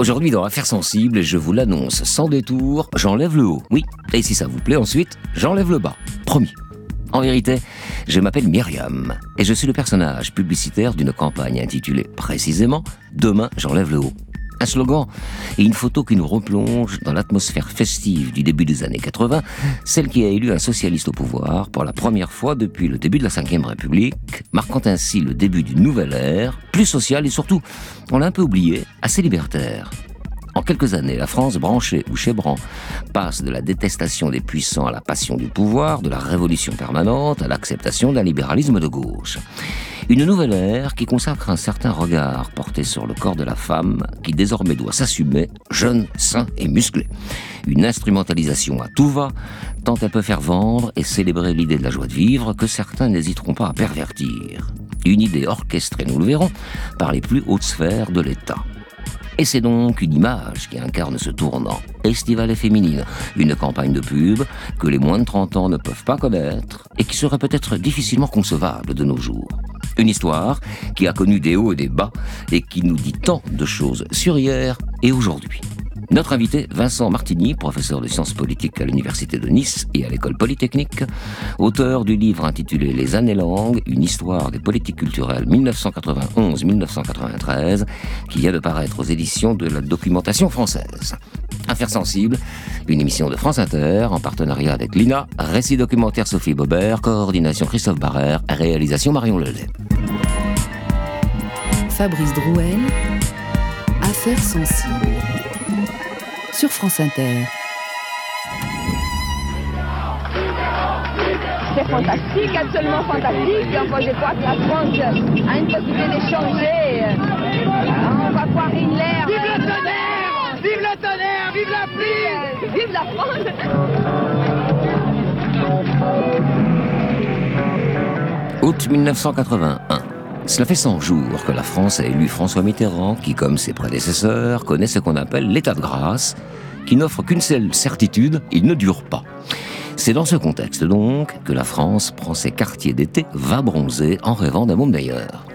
Aujourd'hui, dans Affaires sensibles, je vous l'annonce sans détour, j'enlève le haut. Oui, et si ça vous plaît ensuite, j'enlève le bas. Promis. En vérité, je m'appelle Myriam, et je suis le personnage publicitaire d'une campagne intitulée précisément « Demain, j'enlève le haut ». Un slogan et une photo qui nous replonge dans l'atmosphère festive du début des années 80, celle qui a élu un socialiste au pouvoir pour la première fois depuis le début de la Ve République, marquant ainsi le début d'une nouvelle ère, plus sociale et surtout, on l'a un peu oublié, assez libertaire. En quelques années, la France, branchée ou chébrant, passe de la détestation des puissants à la passion du pouvoir, de la révolution permanente à l'acceptation d'un libéralisme de gauche. Une nouvelle ère qui consacre un certain regard porté sur le corps de la femme qui désormais doit s'assumer, jeune, sain et musclé. Une instrumentalisation à tout va, tant elle peut faire vendre et célébrer l'idée de la joie de vivre que certains n'hésiteront pas à pervertir. Une idée orchestrée, nous le verrons, par les plus hautes sphères de l'État. Et c'est donc une image qui incarne ce tournant, estivale et féminine, une campagne de pub que les moins de 30 ans ne peuvent pas connaître et qui serait peut-être difficilement concevable de nos jours. Une histoire qui a connu des hauts et des bas et qui nous dit tant de choses sur hier et aujourd'hui. Notre invité, Vincent Martini, professeur de sciences politiques à l'Université de Nice et à l'École Polytechnique, auteur du livre intitulé « Les années-langues, une histoire des politiques culturelles 1991-1993 » qui vient de paraître aux éditions de la Documentation française. Affaires sensibles, une émission de France Inter en partenariat avec l'INA, récit documentaire Sophie Bobert, coordination Christophe Barrère, réalisation Marion Lelay. Fabrice Drouel, Affaires sensibles. Sur France Inter. C'est fantastique, absolument fantastique. Enfin, je crois que la France a une possibilité d'échanger. On va voir Hitler. Vive le tonnerre! Vive le tonnerre! Vive la pluie! Vive la France! Août 1981. Cela fait 100 jours que la France a élu François Mitterrand, qui, comme ses prédécesseurs, connaît ce qu'on appelle l'état de grâce, qui n'offre qu'une seule certitude, il ne dure pas. C'est dans ce contexte donc que la France prend ses quartiers d'été, va bronzer en rêvant d'un monde meilleur.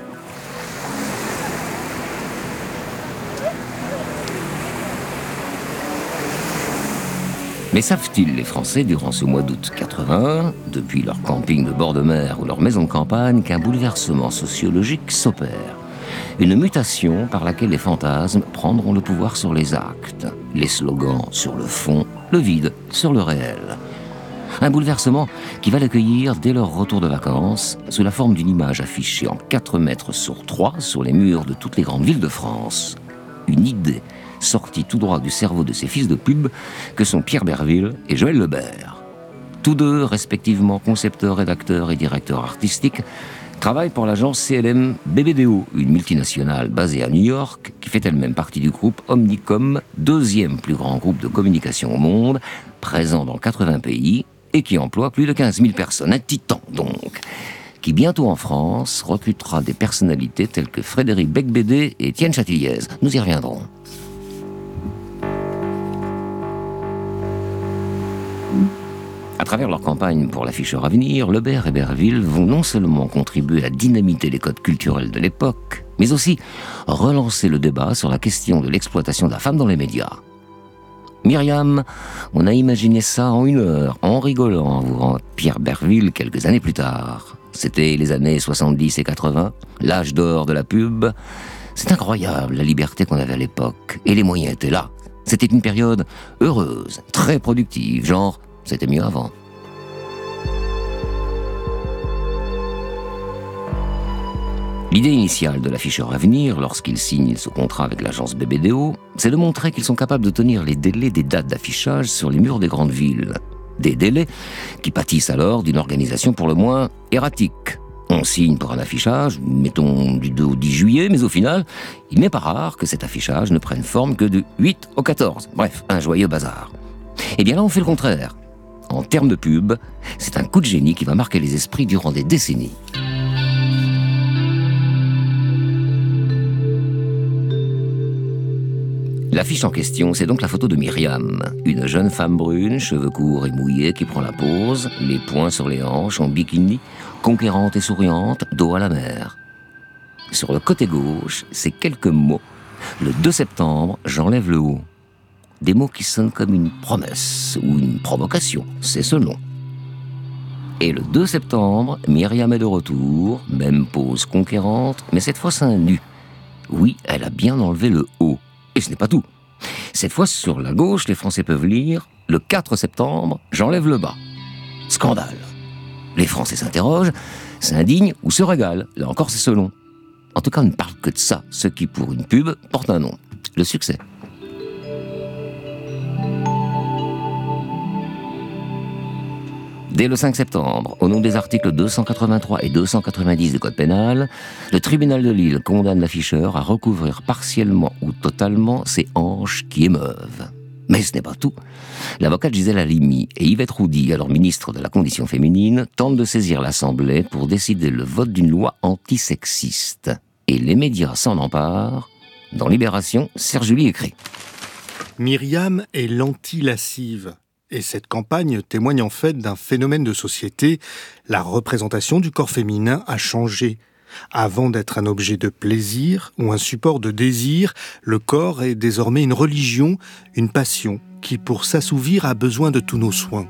Mais savent-ils, les Français, durant ce mois d'août 81, depuis leur camping de bord de mer ou leur maison de campagne, qu'un bouleversement sociologique s'opère? Une mutation par laquelle les fantasmes prendront le pouvoir sur les actes, les slogans sur le fond, le vide sur le réel. Un bouleversement qui va l'accueillir dès leur retour de vacances, sous la forme d'une image affichée en 4 mètres sur 3 sur les murs de toutes les grandes villes de France. Une idée sorti tout droit du cerveau de ces fils de pub que sont Pierre Berville et Joël Lebert. Tous deux, respectivement concepteurs, rédacteurs et directeurs artistiques, travaillent pour l'agence CLM BBDO, une multinationale basée à New York, qui fait elle-même partie du groupe Omnicom, 2e plus grand groupe de communication au monde, présent dans 80 pays et qui emploie plus de 15 000 personnes. Un titan donc, qui bientôt en France recrutera des personnalités telles que Frédéric Becbédé et Étienne Chatiliez. Nous y reviendrons. À travers leur campagne pour l'afficheur Avenir, Lebert et Berville vont non seulement contribuer à dynamiter les codes culturels de l'époque, mais aussi relancer le débat sur la question de l'exploitation de la femme dans les médias. Myriam, on a imaginé ça en 1 heure, en rigolant, vous rend Pierre Berville quelques années plus tard. C'était les années 70 et 80, l'âge d'or de la pub. C'est incroyable la liberté qu'on avait à l'époque, et les moyens étaient là. C'était une période heureuse, très productive, genre c'était mieux avant. L'idée initiale de l'afficheur Avenir, lorsqu'il signe ce contrat avec l'agence BBDO, c'est de montrer qu'ils sont capables de tenir les délais des dates d'affichage sur les murs des grandes villes. Des délais qui pâtissent alors d'une organisation pour le moins erratique. On signe pour un affichage, mettons du 2 au 10 juillet, mais au final, il n'est pas rare que cet affichage ne prenne forme que du 8 au 14. Bref, un joyeux bazar. Eh bien là, on fait le contraire. En termes de pub, c'est un coup de génie qui va marquer les esprits durant des décennies. L'affiche en question, c'est donc la photo de Myriam, une jeune femme brune, cheveux courts et mouillés, qui prend la pose, les poings sur les hanches, en bikini, conquérante et souriante, dos à la mer. Sur le côté gauche, ces quelques mots Le 2 septembre, j'enlève le haut. Des mots qui sonnent comme une promesse ou une provocation, c'est selon. Et le 2 septembre, Myriam est de retour, même pose conquérante, mais cette fois seins nus. Oui, elle a bien enlevé le haut. Et ce n'est pas tout. Cette fois, sur la gauche, les Français peuvent lire « Le 4 septembre, j'enlève le bas ». Scandale. Les Français s'interrogent, s'indignent ou se régalent. Là encore, c'est selon. En tout cas, on ne parle que de ça, ce qui, pour une pub, porte un nom. Le succès. Dès le 5 septembre, au nom des articles 283 et 290 du Code pénal, le tribunal de Lille condamne l'afficheur à recouvrir partiellement ou totalement ses hanches qui émeuvent. Mais ce n'est pas tout. L'avocate Gisèle Halimi et Yvette Roudy, alors ministre de la Condition féminine, tentent de saisir l'Assemblée pour décider le vote d'une loi antisexiste. Et les médias s'en emparent. Dans Libération, Serge Julie écrit « Myriam est l'anti-lascive ». Et cette campagne témoigne en fait d'un phénomène de société. La représentation du corps féminin a changé. Avant d'être un objet de plaisir ou un support de désir, le corps est désormais une religion, une passion, qui pour s'assouvir a besoin de tous nos soins.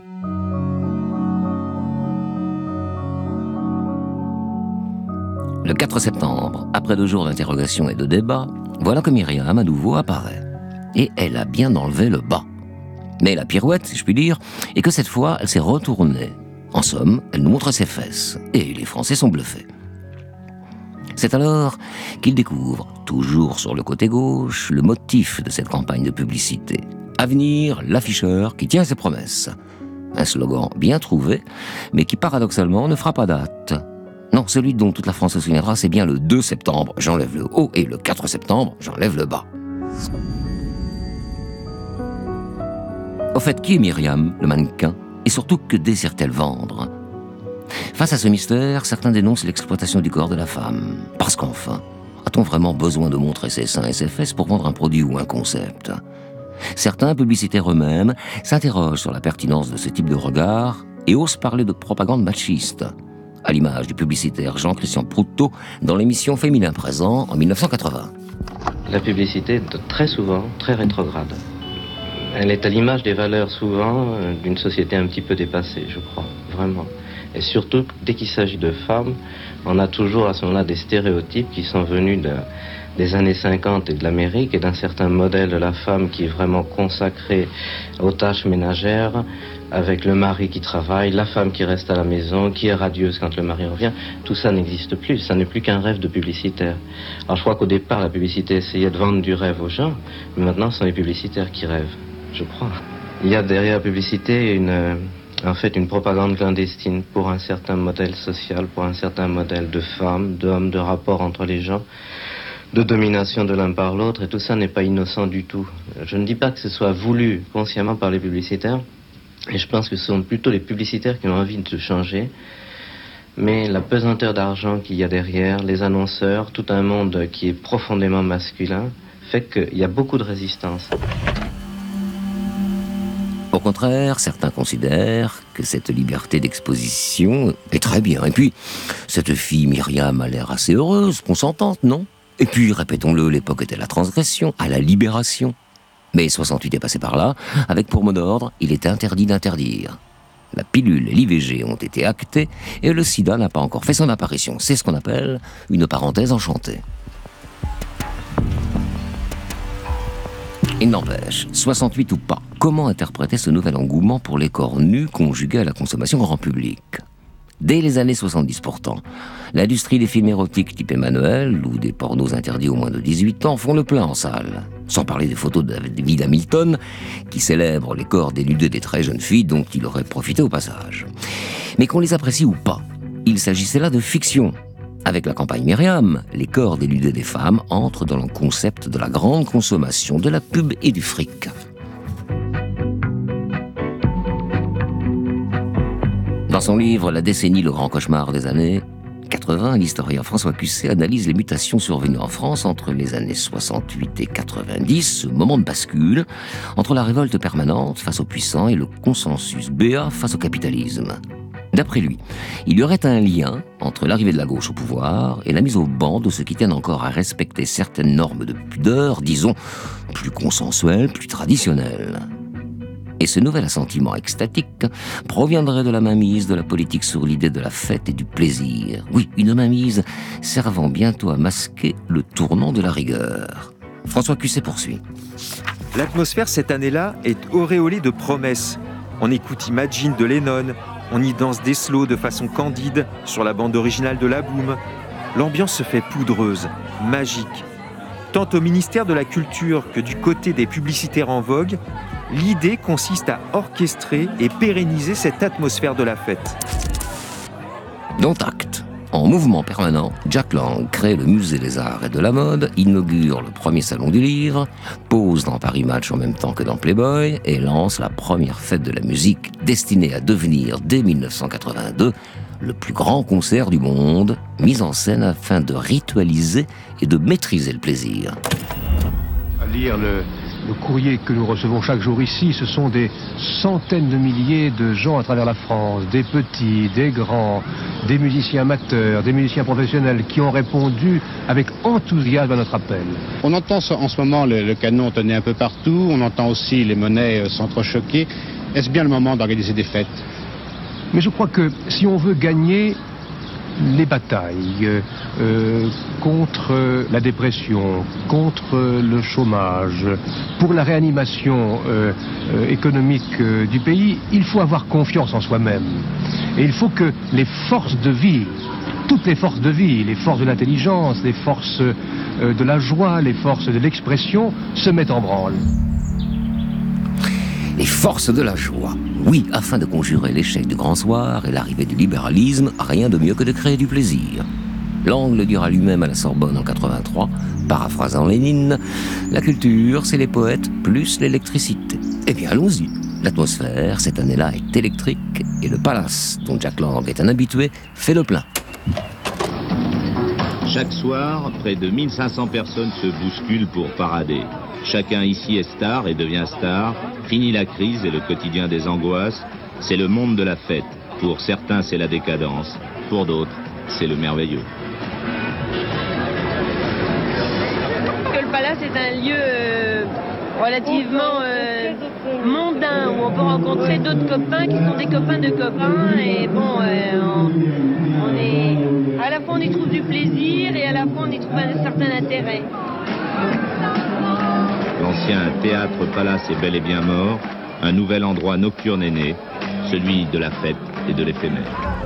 Le 4 septembre, après 2 jours d'interrogation et de débat, voilà que Myriam à nouveau apparaît. Et elle a bien enlevé le bas. Mais la pirouette, si je puis dire, est que cette fois, elle s'est retournée. En somme, elle nous montre ses fesses. Et les Français sont bluffés. C'est alors qu'ils découvrent, toujours sur le côté gauche, le motif de cette campagne de publicité. Avenir, l'afficheur qui tient ses promesses. Un slogan bien trouvé, mais qui paradoxalement ne fera pas date. Non, celui dont toute la France se souviendra, c'est bien le 2 septembre, j'enlève le haut, et le 4 septembre, j'enlève le bas. Au fait, qui est Myriam, le mannequin? Et surtout, que désire-t-elle vendre? Face à ce mystère, certains dénoncent l'exploitation du corps de la femme. Parce qu'enfin, a-t-on vraiment besoin de montrer ses seins et ses fesses pour vendre un produit ou un concept? Certains publicitaires eux-mêmes s'interrogent sur la pertinence de ce type de regard et osent parler de propagande machiste, à l'image du publicitaire Jean-Christian Proutot dans l'émission Féminin Présent en 1980. La publicité est très souvent très rétrograde. Elle est à l'image des valeurs souvent d'une société un petit peu dépassée, je crois, vraiment. Et surtout, dès qu'il s'agit de femmes, on a toujours à ce moment-là des stéréotypes qui sont venus des années 50 et de l'Amérique et d'un certain modèle de la femme qui est vraiment consacrée aux tâches ménagères, avec le mari qui travaille, la femme qui reste à la maison, qui est radieuse quand le mari revient. Tout ça n'existe plus, ça n'est plus qu'un rêve de publicitaire. Alors je crois qu'au départ, la publicité essayait de vendre du rêve aux gens, mais maintenant ce sont les publicitaires qui rêvent. Je crois. Il y a derrière la publicité une propagande clandestine pour un certain modèle social, pour un certain modèle de femme, d'homme, de rapport entre les gens, de domination de l'un par l'autre, et tout ça n'est pas innocent du tout. Je ne dis pas que ce soit voulu consciemment par les publicitaires, et je pense que ce sont plutôt les publicitaires qui ont envie de changer, mais la pesanteur d'argent qu'il y a derrière, les annonceurs, tout un monde qui est profondément masculin, fait qu'il y a beaucoup de résistance. Au contraire, certains considèrent que cette liberté d'exposition est très bien. Et puis, cette fille Myriam a l'air assez heureuse, consentante, non? Et puis, répétons-le, l'époque était la transgression, à la libération. Mais 68 est passé par là, avec pour mot d'ordre, il est interdit d'interdire. La pilule et l'IVG ont été actées, et le sida n'a pas encore fait son apparition. C'est ce qu'on appelle une parenthèse enchantée. Il n'empêche, 68 ou pas, comment interpréter ce nouvel engouement pour les corps nus conjugué à la consommation grand public? Dès les années 70 pourtant, l'industrie des films érotiques type Emmanuel ou des pornos interdits aux moins de 18 ans font le plein en salle. Sans parler des photos de David Hamilton, qui célèbre les corps dénudés des très jeunes filles dont il aurait profité au passage. Mais qu'on les apprécie ou pas, il s'agissait là de fiction. Avec la campagne Myriam, les corps dénudés des femmes entrent dans le concept de la grande consommation, de la pub et du fric. Dans son livre « La décennie, le grand cauchemar des années », 80, l'historien François Cusset analyse les mutations survenues en France entre les années 68 et 90, ce moment de bascule entre la révolte permanente face aux puissants et le consensus béat face au capitalisme. D'après lui, il y aurait un lien entre l'arrivée de la gauche au pouvoir et la mise au ban de ceux qui tiennent encore à respecter certaines normes de pudeur, disons, plus consensuelles, plus traditionnelles. Et ce nouvel assentiment extatique proviendrait de la mainmise de la politique sur l'idée de la fête et du plaisir. Oui, une mainmise servant bientôt à masquer le tournant de la rigueur. François Cusset poursuit. L'atmosphère cette année-là est auréolée de promesses. On écoute Imagine de Lennon, on y danse des slows de façon candide sur la bande originale de La Boom. L'ambiance se fait poudreuse, magique. Tant au ministère de la Culture que du côté des publicitaires en vogue, l'idée consiste à orchestrer et pérenniser cette atmosphère de la fête. Dont acte. En mouvement permanent, Jack Lang crée le Musée des Arts et de la Mode, inaugure le premier salon du livre, pose dans Paris Match en même temps que dans Playboy et lance la première fête de la musique destinée à devenir, dès 1982, le plus grand concert du monde, mis en scène afin de ritualiser et de maîtriser le plaisir. À lire le courrier que nous recevons chaque jour ici, ce sont des centaines de milliers de gens à travers la France, des petits, des grands, des musiciens amateurs, des musiciens professionnels qui ont répondu avec enthousiasme à notre appel. On entend en ce moment le canon tonner un peu partout, on entend aussi les monnaies s'entrechoquer. Est-ce bien le moment d'organiser des fêtes ? Mais je crois que si on veut gagner les batailles contre la dépression, contre le chômage, pour la réanimation économique du pays, il faut avoir confiance en soi-même. Et il faut que les forces de vie, toutes les forces de vie, les forces de l'intelligence, les forces de la joie, les forces de l'expression, se mettent en branle. Les forces de la joie. Oui, afin de conjurer l'échec du grand soir et l'arrivée du libéralisme, rien de mieux que de créer du plaisir. Lang le dira lui-même à la Sorbonne en 83, paraphrasant Lénine, la culture, c'est les poètes plus l'électricité. Eh bien, allons-y. L'atmosphère, cette année-là, est électrique et le palace, dont Jack Lang est un habitué, fait le plein. Chaque soir, près de 1500 personnes se bousculent pour parader. Chacun ici est star et devient star. Fini la crise et le quotidien des angoisses. C'est le monde de la fête. Pour certains, c'est la décadence. Pour d'autres, c'est le merveilleux. Le palace est un lieu relativement mondain où on peut rencontrer d'autres copains qui sont des copains de copains. Et bon, on est... À la fois on y trouve du plaisir et à la fois on y trouve un certain intérêt. L'ancien théâtre palace est bel et bien mort. Un nouvel endroit nocturne est né, celui de la fête et de l'éphémère.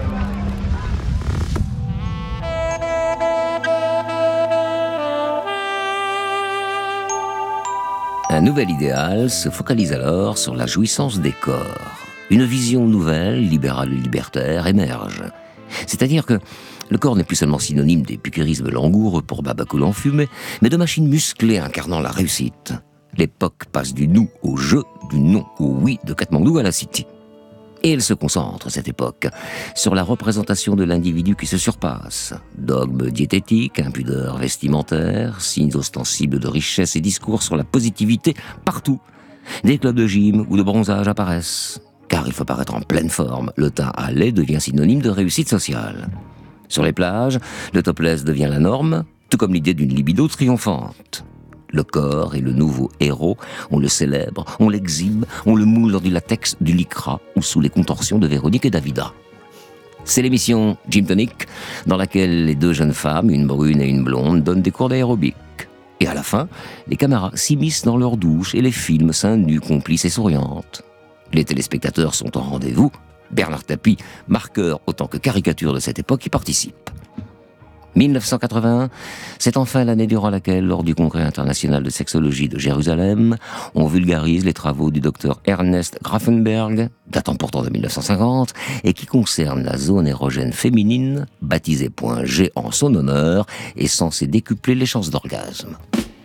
Un nouvel idéal se focalise alors sur la jouissance des corps. Une vision nouvelle, libérale et libertaire, émerge. C'est-à-dire que le corps n'est plus seulement synonyme d'épicurisme langoureux pour Babacool en fumée, mais de machines musclées incarnant la réussite. L'époque passe du nous au je, du non au oui de Katmandou à la City. Et elle se concentre, cette époque, sur la représentation de l'individu qui se surpasse. Dogmes diététiques, impudeurs vestimentaires, signes ostensibles de richesse et discours sur la positivité partout. Des clubs de gym ou de bronzage apparaissent. Car il faut paraître en pleine forme, le teint à lait devient synonyme de réussite sociale. Sur les plages, le topless devient la norme, tout comme l'idée d'une libido triomphante. Le corps est le nouveau héros, on le célèbre, on l'exhibe, on le moule dans du latex, du lycra ou sous les contorsions de Véronique et Davida. C'est l'émission Gym Tonic, dans laquelle les deux jeunes femmes, une brune et une blonde, donnent des cours d'aérobic. Et à la fin, les caméras s'immiscent dans leur douche et les filment seins nus, complices et souriantes. Les téléspectateurs sont au rendez-vous. Bernard Tapie, marqueur autant que caricature de cette époque, y participe. 1981, c'est enfin l'année durant laquelle, lors du Congrès international de sexologie de Jérusalem, on vulgarise les travaux du docteur Ernest Grafenberg, datant pourtant de 1950, et qui concerne la zone érogène féminine, baptisée point G en son honneur, et censée décupler les chances d'orgasme.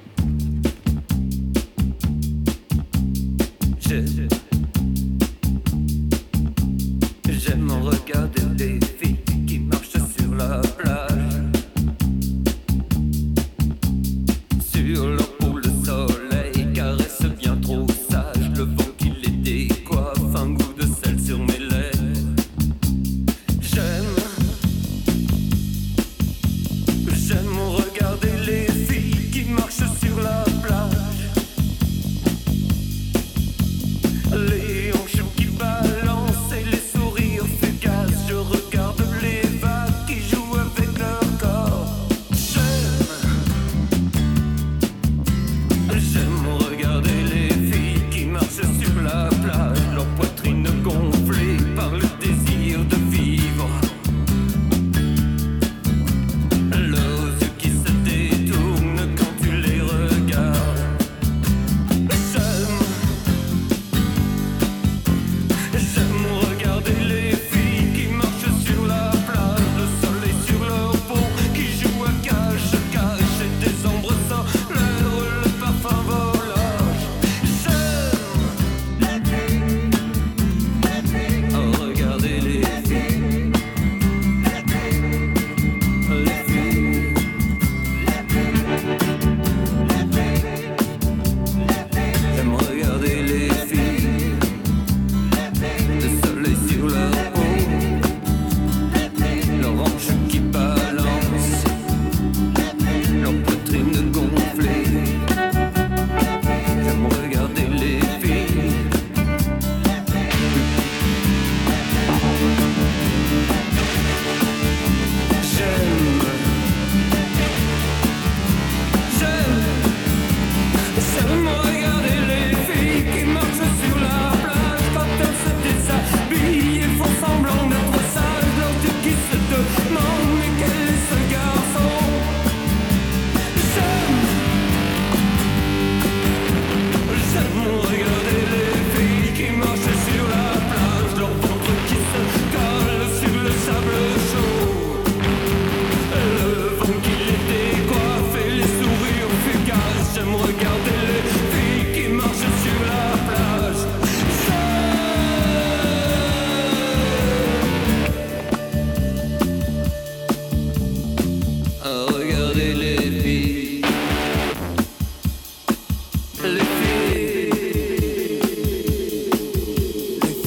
J'aime regarder les filles qui marchent sur la plage. Sur leur peau le soleil caresse bien trop sage. Le vent qui les décoiffe, un goût de sel sur mes lèvres.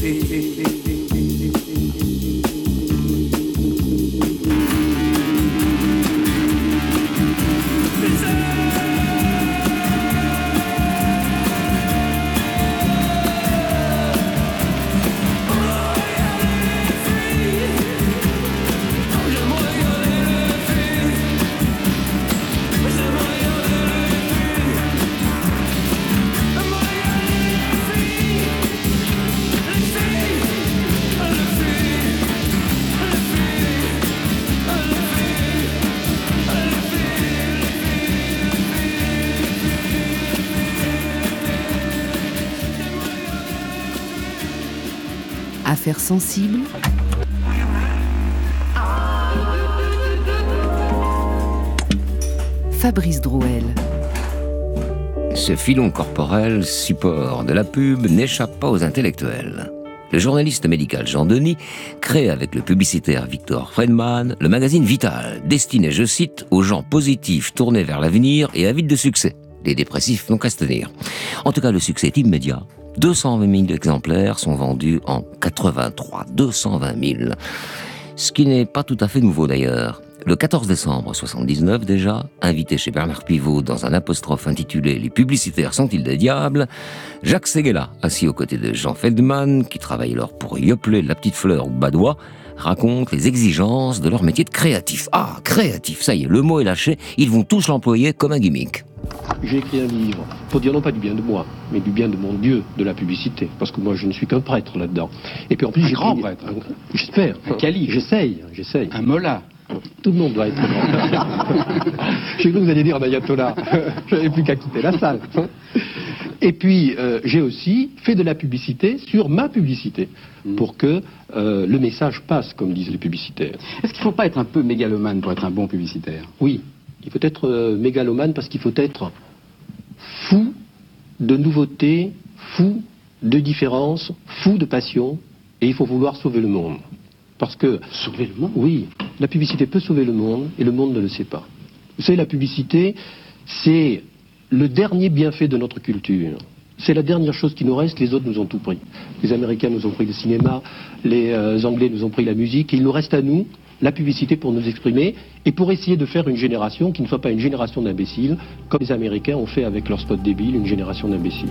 Affaires sensibles. Fabrice Drouel. Ce filon corporel, support de la pub, n'échappe pas aux intellectuels. Le journaliste médical Jean Denis crée avec le publicitaire Victor Friedman le magazine Vital, destiné, je cite, aux gens positifs tournés vers l'avenir et avides de succès. Les dépressifs n'ont qu'à se tenir. En tout cas, le succès est immédiat. 220 000 exemplaires sont vendus en 83. 220 000. Ce qui n'est pas tout à fait nouveau d'ailleurs. Le 14 décembre 79 déjà, invité chez Bernard Pivot dans un apostrophe intitulé « Les publicitaires sont-ils des diables ?», Jacques Séguéla, assis aux côtés de Jean Feldman, qui travaille alors pour Yoplait, La Petite Fleur ou Badois, raconte les exigences de leur métier de créatif. Ah, créatif, ça y est, le mot est lâché, ils vont tous l'employer comme un gimmick. J'ai écrit un livre pour dire non pas du bien de moi, mais du bien de mon Dieu de la publicité, parce que moi je ne suis qu'un prêtre là-dedans. Et puis en plus, un grand prêtre. J'espère. Un calife. J'essaye. Un mollah. Tout le monde doit être grand. J'ai cru que vous alliez dire un ayatollah. Je n'avais plus qu'à quitter la salle. Et puis, j'ai aussi fait de la publicité sur ma publicité, pour que le message passe, comme disent les publicitaires. Est-ce qu'il ne faut pas être un peu mégalomane pour être un bon publicitaire ? Oui, il faut être mégalomane parce qu'il faut être fou de nouveautés, fou de différence, fou de passion, et il faut vouloir sauver le monde. Parce que... Sauver le monde ? Oui, la publicité peut sauver le monde, et le monde ne le sait pas. Vous savez, la publicité, c'est le dernier bienfait de notre culture. C'est la dernière chose qui nous reste, les autres nous ont tout pris. Les Américains nous ont pris le cinéma, les Anglais nous ont pris la musique, et il nous reste à nous la publicité pour nous exprimer, et pour essayer de faire une génération qui ne soit pas une génération d'imbéciles, comme les Américains ont fait avec leur spot débile, une génération d'imbéciles.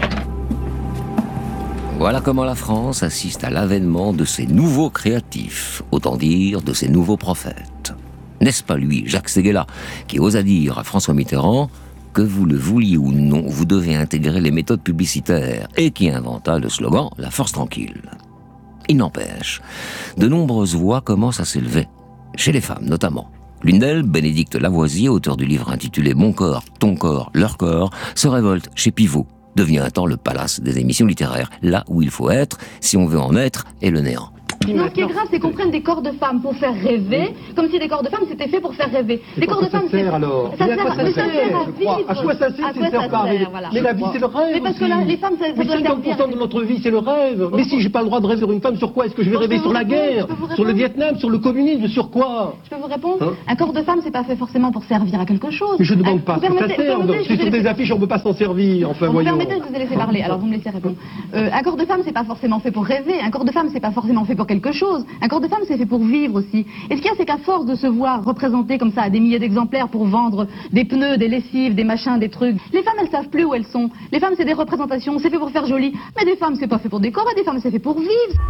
Voilà comment la France assiste à l'avènement de ses nouveaux créatifs, autant dire de ses nouveaux prophètes. N'est-ce pas lui, Jacques Séguéla, qui osa dire à François Mitterrand que vous le vouliez ou non, vous devez intégrer les méthodes publicitaires, et qui inventa le slogan « La force tranquille ». Il n'empêche, de nombreuses voix commencent à s'élever, chez les femmes notamment. L'une d'elles, Bénédicte Lavoisier, auteur du livre intitulé « Mon corps, ton corps, leur corps », se révolte chez Pivot, devient un temps le palace des émissions littéraires, là où il faut être, si on veut en être, et le néant. Non, ce qui est grave, c'est qu'on prenne des corps de femmes pour faire rêver, comme si des corps de femmes c'était fait pour faire rêver. Les corps de femmes, c'est... alors ça sert à vivre. À quoi ça sert, c'est faire pas rêver. Mais la vie, c'est le rêve. Mais parce que là, les femmes, ça doit servir. 50% de notre vie, c'est le rêve. Mais si j'ai pas le droit de rêver sur une femme, sur quoi est-ce que je vais rêver? Sur la guerre, sur le Vietnam, sur le communisme, sur quoi? Je peux vous répondre? Un corps de femme, c'est pas fait forcément pour servir à quelque chose. Mais je ne demande pas ce que ça sert. C'est sur des affiches, on ne peut pas s'en servir. Enfin, voyons. Vous me permettez de vous laisser parler, alors vous me laissez répondre. Un corps de femme, c'est pas forcément fait pour rêver. Un corps de femme, c'est pas forcément fait pour quelque chose. Un corps de femme, c'est fait pour vivre aussi. Et ce qu'il y a, c'est qu'à force de se voir représenté comme ça à des milliers d'exemplaires pour vendre des pneus, des lessives, des machins, des trucs, les femmes, elles savent plus où elles sont. Les femmes, c'est des représentations, c'est fait pour faire joli. Mais des femmes, c'est pas fait pour décorer, des femmes, c'est fait pour vivre.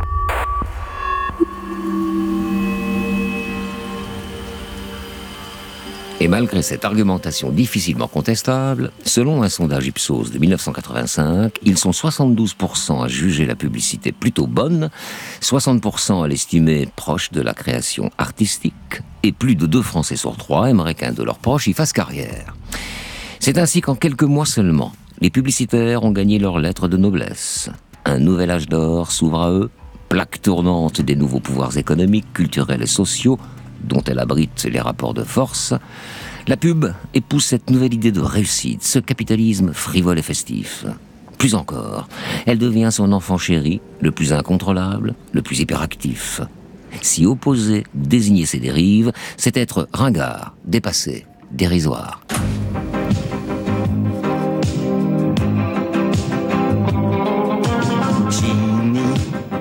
Et malgré cette argumentation difficilement contestable, selon un sondage Ipsos de 1985, ils sont 72% à juger la publicité plutôt bonne, 60% à l'estimer proche de la création artistique, et plus de 2 Français sur 3 aimeraient qu'un de leurs proches y fasse carrière. C'est ainsi qu'en quelques mois seulement, les publicitaires ont gagné leur lettre de noblesse. Un nouvel âge d'or s'ouvre à eux, plaque tournante des nouveaux pouvoirs économiques, culturels et sociaux, dont elle abrite les rapports de force. La pub épouse cette nouvelle idée de réussite, ce capitalisme frivole et festif. Plus encore, elle devient son enfant chéri, le plus incontrôlable, le plus hyperactif. S'y opposer, désigner ses dérives, c'est être ringard, dépassé, dérisoire. Ginny,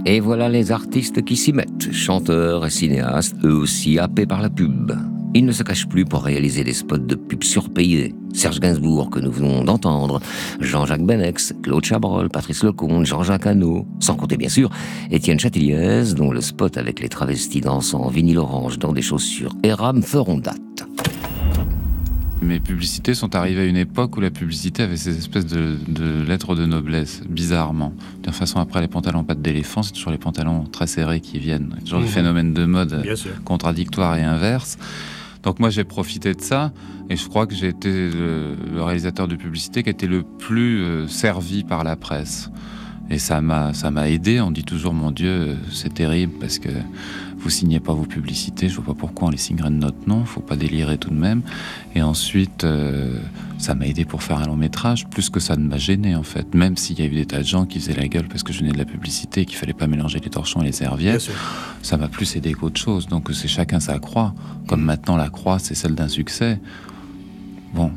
Et voilà les artistes qui s'y mettent, chanteurs et cinéastes, eux aussi happés par la pub. Ils ne se cachent plus pour réaliser des spots de pub surpayés. Serge Gainsbourg, que nous venons d'entendre, Jean-Jacques Benex, Claude Chabrol, Patrice Lecomte, Jean-Jacques Hano, sans compter bien sûr Étienne Châtilliez, dont le spot avec les travestis dansant en vinyle orange dans des chaussures Eram feront date. Mes publicités sont arrivées à une époque où la publicité avait ces espèces de lettres de noblesse, bizarrement. De toute façon, après les pantalons pattes d'éléphant, c'est toujours les pantalons très serrés qui viennent. Ce genre de phénomène de mode contradictoire et inverse. Donc moi, j'ai profité de ça, et je crois que j'ai été le réalisateur de publicité qui a été le plus servi par la presse. Et ça m'a aidé. On dit toujours, mon Dieu, c'est terrible, parce que vous signez pas vos publicités. Je vois pas pourquoi on les signerait de notre nom. Faut pas délirer tout de même. Et ensuite, ça m'a aidé pour faire un long métrage, plus que ça ne m'a gêné, en fait. Même s'il y a eu des tas de gens qui faisaient la gueule parce que je venais de la publicité et qu'il fallait pas mélanger les torchons et les serviettes, ça m'a plus aidé qu'autre chose. Donc c'est chacun sa croix. Comme maintenant, la croix, c'est celle d'un succès. Bon.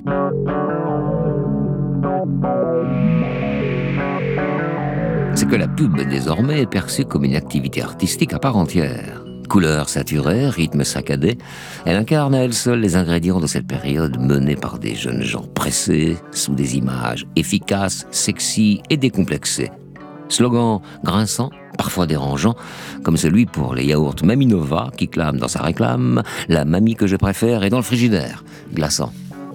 C'est que la pub, désormais, est perçue comme une activité artistique à part entière. Couleurs saturées, rythme saccadé, elle incarne à elle seule les ingrédients de cette période menée par des jeunes gens pressés, sous des images efficaces, sexy et décomplexées. Slogan grinçant, parfois dérangeant, comme celui pour les yaourts Maminova qui clame dans sa réclame « La mamie que je préfère est dans le frigidaire », glaçant.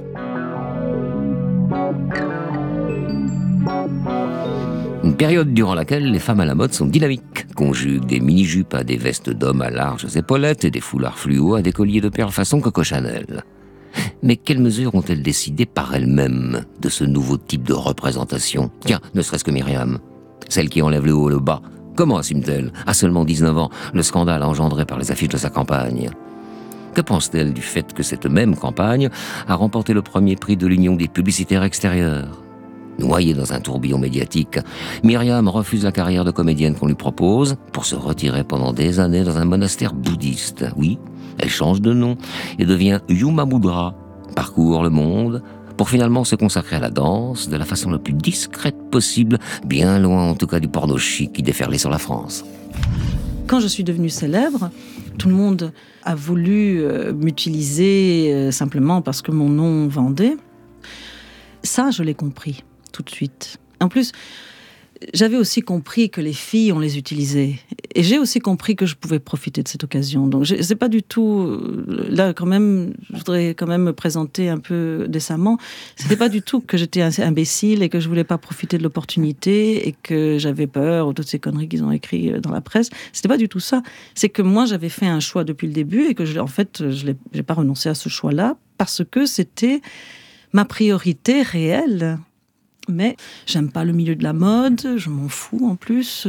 Une période durant laquelle les femmes à la mode sont dynamiques, conjuguent des mini-jupes à des vestes d'hommes à larges épaulettes et des foulards fluo à des colliers de perles façon Coco Chanel. Mais quelles mesures ont-elles décidé par elles-mêmes de ce nouveau type de représentation? Tiens, ne serait-ce que Myriam, celle qui enlève le haut et le bas. Comment assume-t-elle, à seulement 19 ans, le scandale engendré par les affiches de sa campagne? Que pense-t-elle du fait que cette même campagne a remporté le premier prix de l'Union des publicitaires extérieurs? Noyée dans un tourbillon médiatique, Myriam refuse la carrière de comédienne qu'on lui propose pour se retirer pendant des années dans un monastère bouddhiste. Oui, elle change de nom et devient Yuma Mudra, parcourt le monde pour finalement se consacrer à la danse de la façon la plus discrète possible, bien loin en tout cas du porno chic qui déferlait sur la France. Quand je suis devenue célèbre, tout le monde a voulu m'utiliser simplement parce que mon nom vendait. Ça, je l'ai compris tout de suite. En plus, j'avais aussi compris que les filles, on les utilisait. Et j'ai aussi compris que je pouvais profiter de cette occasion. Donc, c'est pas du tout... Là, quand même, je voudrais quand même me présenter un peu décemment. C'était pas du tout que j'étais imbécile et que je voulais pas profiter de l'opportunité et que j'avais peur ou toutes ces conneries qu'ils ont écrites dans la presse. C'était pas du tout ça. C'est que moi, j'avais fait un choix depuis le début et que, j'ai pas renoncé à ce choix-là parce que c'était ma priorité réelle. Mais j'aime pas le milieu de la mode, je m'en fous en plus.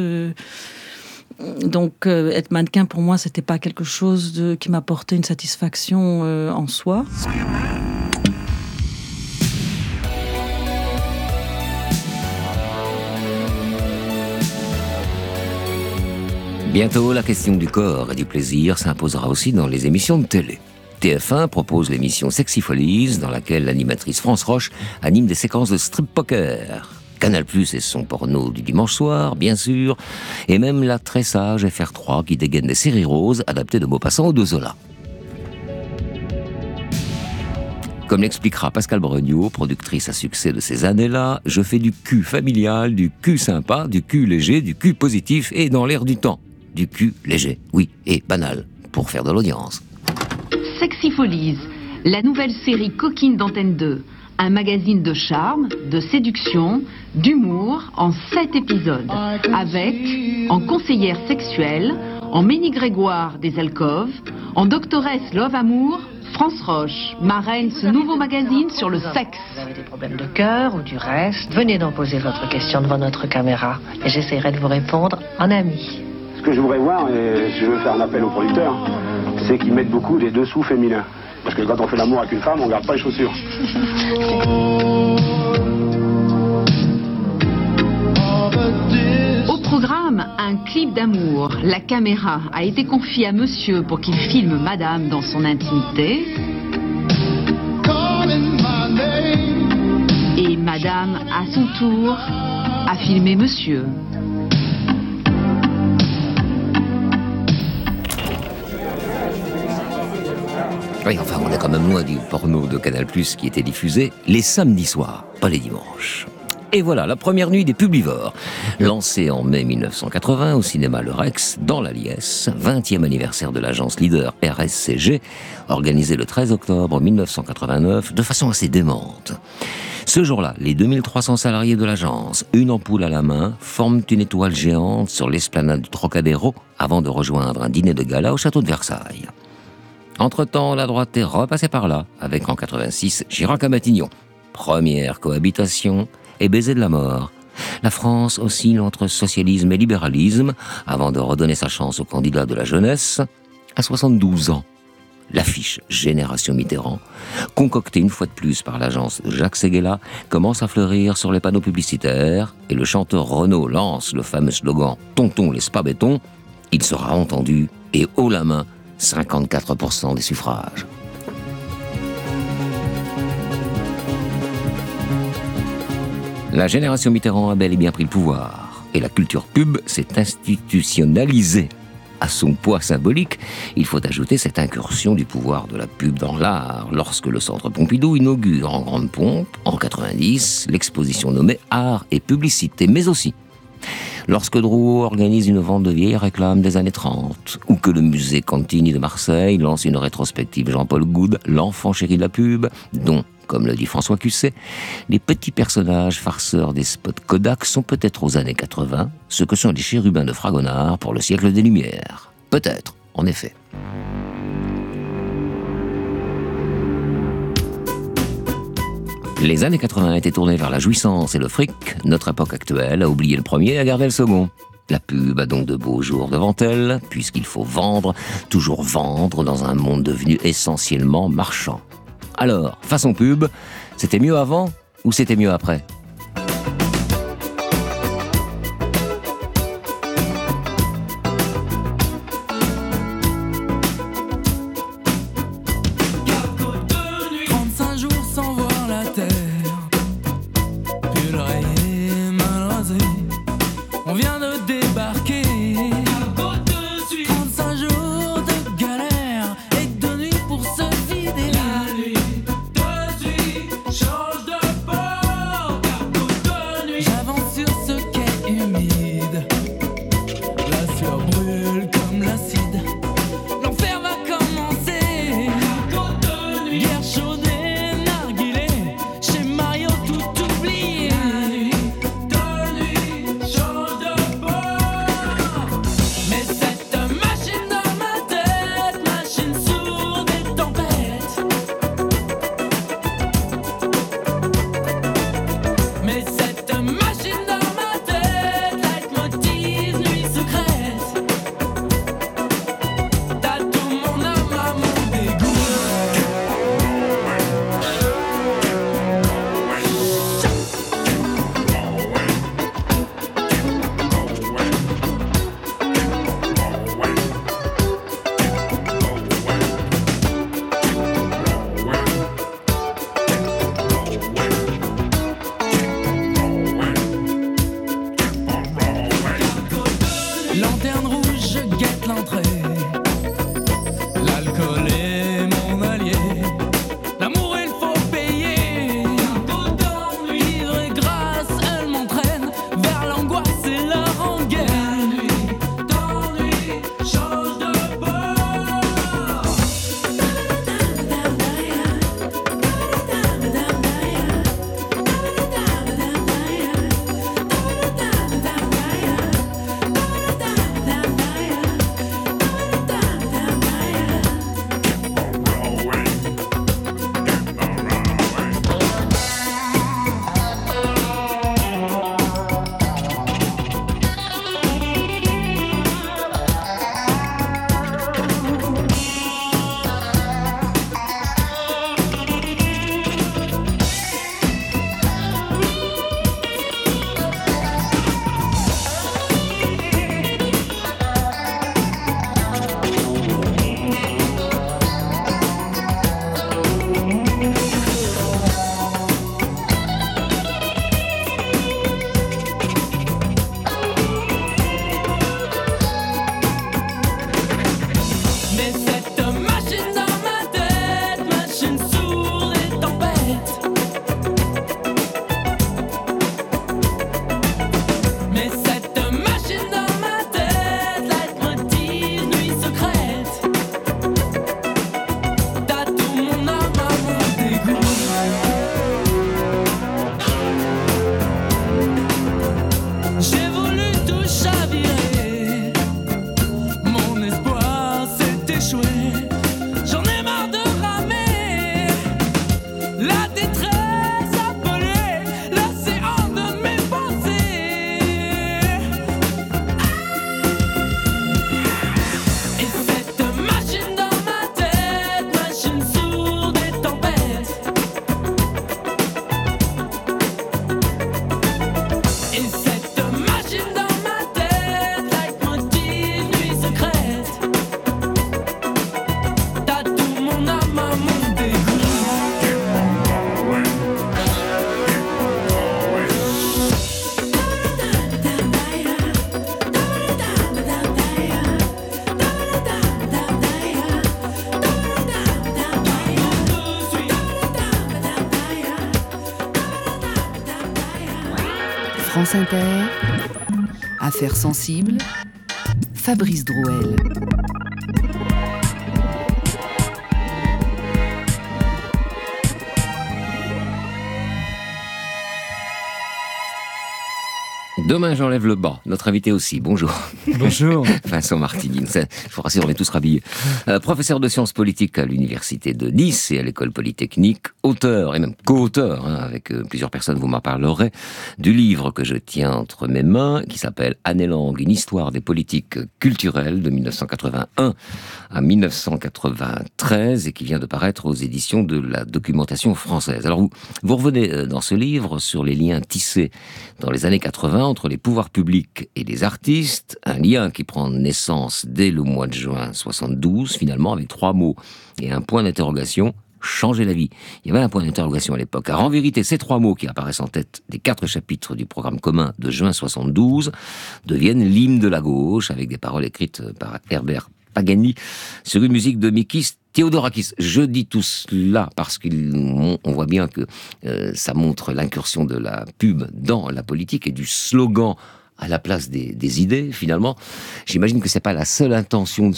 Donc être mannequin pour moi, c'était pas quelque chose qui m'apportait une satisfaction en soi. Bientôt, la question du corps et du plaisir s'imposera aussi dans les émissions de télé. TF1 propose l'émission Sexy Folies, dans laquelle l'animatrice France Roche anime des séquences de strip poker. Canal+ et son porno du dimanche soir, bien sûr, et même la très sage FR3 qui dégaine des séries roses adaptées de Maupassant ou de Zola. Comme l'expliquera Pascal Brognaud, productrice à succès de ces années-là, je fais du cul familial, du cul sympa, du cul léger, du cul positif et dans l'air du temps. Du cul léger, oui, et banal, pour faire de l'audience. Sexy Folies, la nouvelle série coquine d'Antenne 2. Un magazine de charme, de séduction, d'humour en 7 épisodes. Avec, en conseillère sexuelle, en Ménie Grégoire des alcôves, en doctoresse Love Amour, France Roche marraine ce nouveau magazine sur le sexe. Vous avez des problèmes de cœur ou du reste, venez d'en poser votre question devant notre caméra et j'essaierai de vous répondre en ami. Ce que je voudrais voir, et je veux faire un appel aux producteurs, c'est qu'ils mettent beaucoup des dessous féminins. Parce que quand on fait l'amour avec une femme, on ne garde pas les chaussures. Au programme, un clip d'amour. La caméra a été confiée à monsieur pour qu'il filme madame dans son intimité. Et madame, à son tour, a filmé monsieur. Oui, enfin, on est quand même loin du porno de Canal+, qui était diffusé les samedis soirs, pas les dimanches. Et voilà, la première nuit des Publivores, lancée en mai 1980 au cinéma Le Rex, dans la Liesse, 20e anniversaire de l'agence leader RSCG, organisé le 13 octobre 1989, de façon assez démente. Ce jour-là, les 2300 salariés de l'agence, une ampoule à la main, forment une étoile géante sur l'esplanade du Trocadéro avant de rejoindre un dîner de gala au château de Versailles. Entre-temps, la droite est repassée par là, avec en 86 Chirac à Matignon. Première cohabitation et baiser de la mort. La France oscille entre socialisme et libéralisme, avant de redonner sa chance au candidat de la jeunesse, à 72 ans. L'affiche Génération Mitterrand, concoctée une fois de plus par l'agence Jacques Séguéla, commence à fleurir sur les panneaux publicitaires et le chanteur Renaud lance le fameux slogan « Tonton laisse pas béton », il sera entendu et haut la main, 54% des suffrages. La génération Mitterrand a bel et bien pris le pouvoir et la culture pub s'est institutionnalisée. À son poids symbolique, il faut ajouter cette incursion du pouvoir de la pub dans l'art lorsque le Centre Pompidou inaugure en grande pompe, en 90, l'exposition nommée Art et Publicité, mais aussi lorsque Drouot organise une vente de vieilles réclames des années 30, ou que le musée Cantini de Marseille lance une rétrospective Jean-Paul Goude, l'enfant chéri de la pub, dont, comme le dit François Cusset, les petits personnages farceurs des spots Kodak sont peut-être aux années 80 ce que sont les chérubins de Fragonard pour le siècle des Lumières. Peut-être, en effet. Les années 80 étaient tournées vers la jouissance et le fric. Notre époque actuelle a oublié le premier et a gardé le second. La pub a donc de beaux jours devant elle, puisqu'il faut vendre, toujours vendre dans un monde devenu essentiellement marchand. Alors, façon pub, c'était mieux avant ou c'était mieux après ? Change de port. France Inter, Affaires sensibles, Fabrice Drouel. Demain, j'enlève le bas. Notre invité aussi. Bonjour. Bonjour. Vincent Martigny. Je vous rassure, on est tous rhabillés. Professeur de sciences politiques à l'université de Nice et à l'école polytechnique. Auteur et même co-auteur, avec plusieurs personnes, vous m'en parlerez, du livre que je tiens entre mes mains, qui s'appelle Année Lang, une histoire des politiques culturelles de 1981 à 1993 et qui vient de paraître aux éditions de la documentation française. Alors vous revenez dans ce livre sur les liens tissés dans les années 80 entre les pouvoirs publics et les artistes, un lien qui prend naissance dès le mois de juin 72, finalement, avec 3 mots et un point d'interrogation: changer la vie. Il y avait un point d'interrogation à l'époque, car en vérité, ces 3 mots qui apparaissent en tête des 4 chapitres du programme commun de juin 72 deviennent l'hymne de la gauche, avec des paroles écrites par Herbert Pagani sur une musique de Mikis Theodorakis. Je dis tout cela parce qu'on voit bien que ça montre l'incursion de la pub dans la politique et du slogan à la place des idées, finalement. J'imagine que c'est pas la seule intention de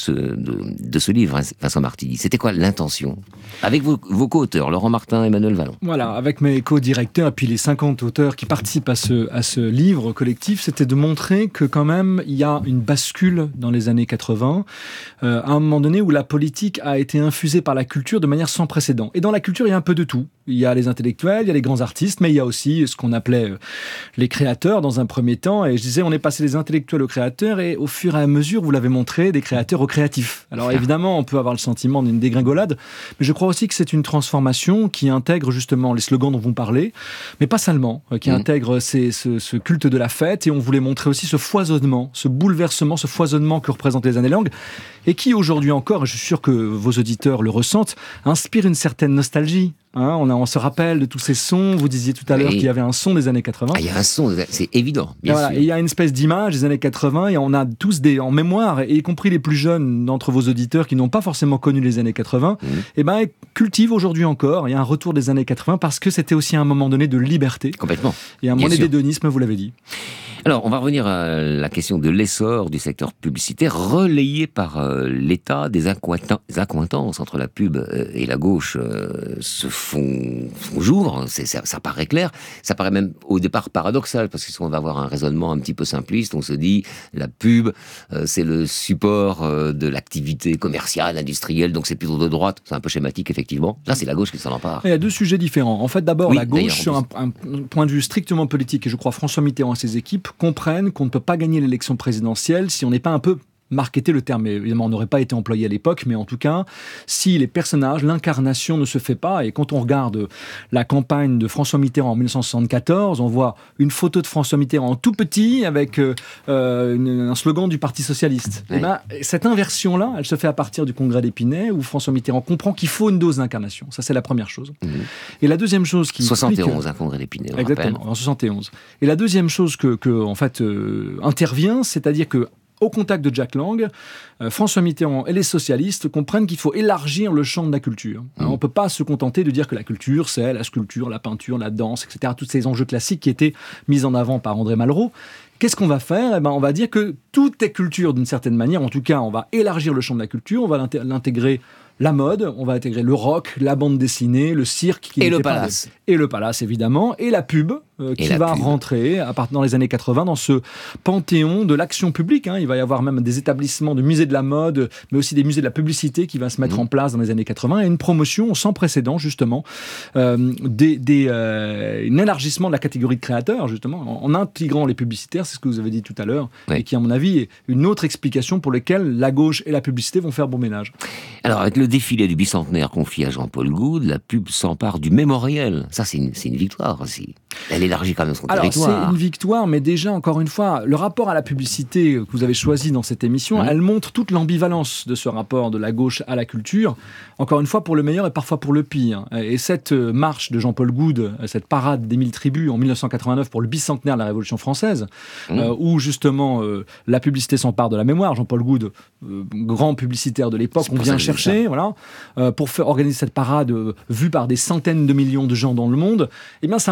ce livre, Vincent Martigny. C'était quoi l'intention? Avec vos co-auteurs, Laurent Martin et Emmanuel Vallon. Voilà, avec mes co-directeurs et puis les 50 auteurs qui participent à ce livre collectif, c'était de montrer que quand même, il y a une bascule dans les années 80, à un moment donné où la politique a été infusée par la culture de manière sans précédent. Et dans la culture, il y a un peu de tout. Il y a les intellectuels, il y a les grands artistes, mais il y a aussi ce qu'on appelait les créateurs dans un premier temps. Et je disais, on est passé des intellectuels aux créateurs, et au fur et à mesure, vous l'avez montré, des créateurs aux créatifs. Alors évidemment, on peut avoir le sentiment d'une dégringolade, mais je crois aussi que c'est une transformation qui intègre justement les slogans dont vous parlez, mais pas seulement, qui intègre ce culte de la fête. Et on voulait montrer aussi ce foisonnement, ce bouleversement, ce foisonnement que représentent les années Lang, et qui aujourd'hui encore, et je suis sûr que vos auditeurs le ressentent, inspire une certaine nostalgie. On se rappelle de tous ces sons. Vous disiez tout à l'heure qu'il y avait un son des années 80. Il y a un son, c'est évident, bien sûr. Et il y a une espèce d'image des années 80, et on a tous en mémoire, et y compris les plus jeunes d'entre vos auditeurs qui n'ont pas forcément connu les années 80, cultivent aujourd'hui encore. Il y a un retour des années 80 parce que c'était aussi un moment donné de liberté. Complètement. Et un moment donné d'hédonisme, vous l'avez dit. Alors, on va revenir à la question de l'essor du secteur publicitaire, relayé par l'État. Des accointances entre la pub et la gauche se font jour. Ça paraît clair. Ça paraît même au départ paradoxal, parce que si on va avoir un raisonnement un petit peu simpliste, on se dit la pub, c'est le support de l'activité commerciale, industrielle, donc c'est plutôt de droite. C'est un peu schématique, effectivement. Là, c'est la gauche qui s'en empare. Il y a 2 sujets différents. En fait, d'abord, la gauche, sur un point de vue strictement politique, et je crois François Mitterrand et ses équipes comprennent qu'on ne peut pas gagner l'élection présidentielle si on n'est pas un peu marketer le terme. Évidemment, on n'aurait pas été employé à l'époque, mais en tout cas, si les personnages, l'incarnation ne se fait pas, et quand on regarde la campagne de François Mitterrand en 1974, on voit une photo de François Mitterrand tout petit avec un slogan du Parti Socialiste. Oui. Cette inversion-là, elle se fait à partir du congrès d'Épinay, où François Mitterrand comprend qu'il faut une dose d'incarnation. Ça, c'est la première chose. Et la deuxième chose qui 71, un congrès d'Épinay, exactement, en 71. Et la deuxième chose que en fait, intervient, c'est-à-dire que au contact de Jack Lang, François Mitterrand et les socialistes comprennent qu'il faut élargir le champ de la culture. On ne peut pas se contenter de dire que la culture, c'est la sculpture, la peinture, la danse, etc. Tous ces enjeux classiques qui étaient mis en avant par André Malraux. Qu'est-ce qu'on va faire ? On va dire que tout est culture d'une certaine manière. En tout cas, on va élargir le champ de la culture, on va l'intégrer la mode, on va intégrer le rock, la bande dessinée, le cirque. Et le palace. Et le palace, évidemment. Et la pub, qui va rentrer dans les années 80 dans ce panthéon de l'action publique. Il va y avoir même des établissements de musées de la mode, mais aussi des musées de la publicité qui va se mettre en place dans les années 80. Et une promotion sans précédent, justement, un élargissement de la catégorie de créateurs, justement, en intégrant les publicitaires, c'est ce que vous avez dit tout à l'heure, et qui, à mon avis, est une autre explication pour laquelle la gauche et la publicité vont faire bon ménage. Alors, avec le défilé du bicentenaire confié à Jean-Paul Goude, la pub s'empare du mémoriel. Ça, c'est une victoire aussi. Elle élargit quand même son territoire. Alors, c'est une victoire, mais déjà, encore une fois, le rapport à la publicité que vous avez choisi dans cette émission, elle montre toute l'ambivalence de ce rapport de la gauche à la culture, encore une fois pour le meilleur et parfois pour le pire. Et cette marche de Jean-Paul Goude, cette parade d'Émile Tribut en 1989 pour le bicentenaire de la Révolution française, où justement la publicité s'empare de la mémoire. Jean-Paul Goude, grand publicitaire de l'époque, on vient chercher, pour organiser cette parade vue par des centaines de millions de gens dans le monde. Eh bien, ça montre aussi